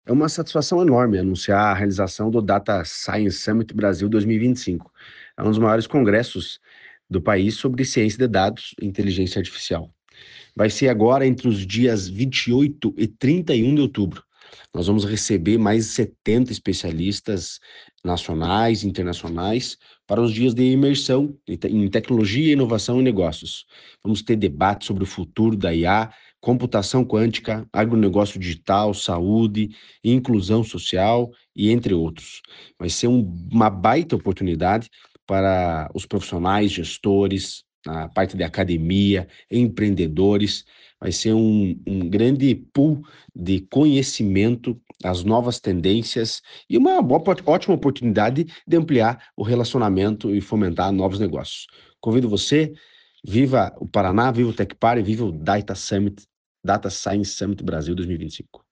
É uma satisfação enorme anunciar a realização do Data Science Summit Brasil 2025. É um dos maiores congressos do país sobre ciência de dados e inteligência artificial. Vai ser agora entre os dias 28 e 31 de outubro. Nós vamos receber mais de 70 especialistas nacionais e internacionais para os dias de imersão em tecnologia, inovação e negócios. Vamos ter debates sobre o futuro da IA, computação quântica, agronegócio digital, saúde, inclusão social e entre outros. Vai ser uma baita oportunidade para os profissionais, gestores, a parte de academia, empreendedores. Vai ser um grande pool de conhecimento, as novas tendências e uma ótima oportunidade de ampliar o relacionamento e fomentar novos negócios. Convido você, viva o Paraná, viva o Tech Party, viva o Data Summit, Data Science Summit Brasil 2025.